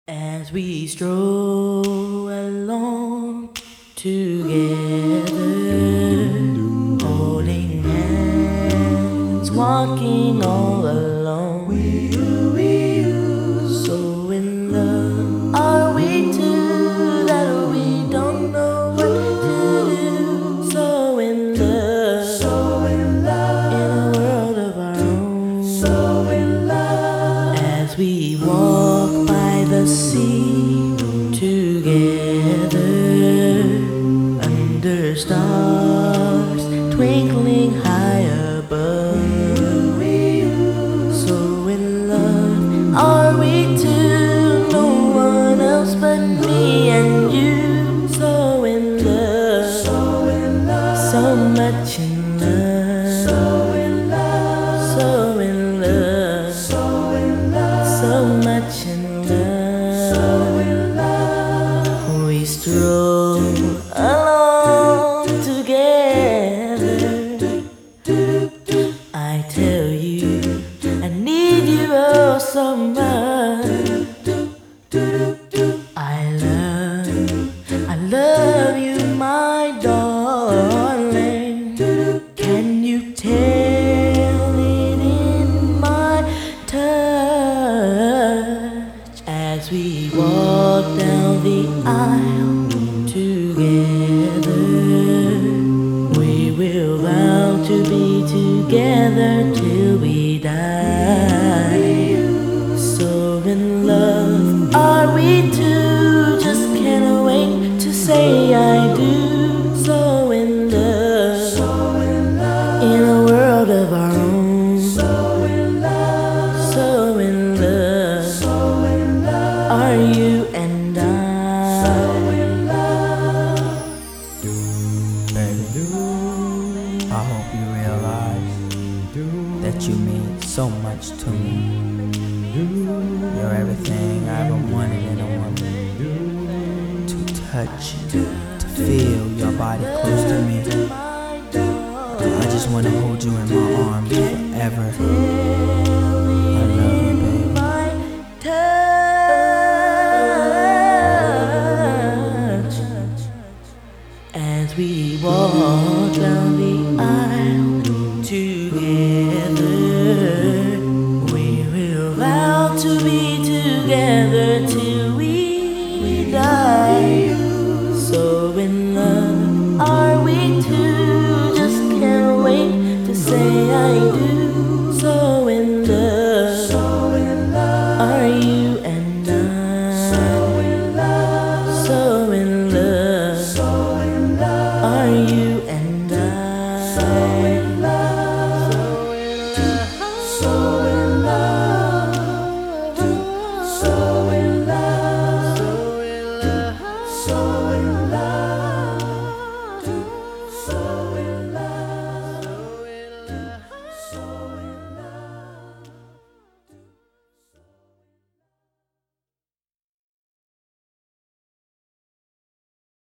As we stroll along together, holding hands, walking all alone. So in love are we two that we don't know what to do. So in love, in a world of our own. So in love, as we walk by the sea together, under stars twinkling high above. So in love are we two, no one else but me and you. So in love, so much in love, so in love, so in love, so much in love. We stroll along together. I tell you, I need you oh so much. I love you, my darling. Can you tell it in my touch? As we walk down the aisle together, we will vow to be together till we die. So in love are we two, just can't wait to say I do. So in love, in a world of our own. So in love, so in love, are you and I. So in love. Baby, I hope you realize that you mean so much to me. You're everything I ever wanted in a woman. To touch you, to feel your body close to me. I just want to hold you in my arms forever. I love you, baby. As we walk down the aisle together, we will vow to be together till we die. So in love are we two, just can't wait to say I do. So in love, are you and I. So in love, so in love, are you and I.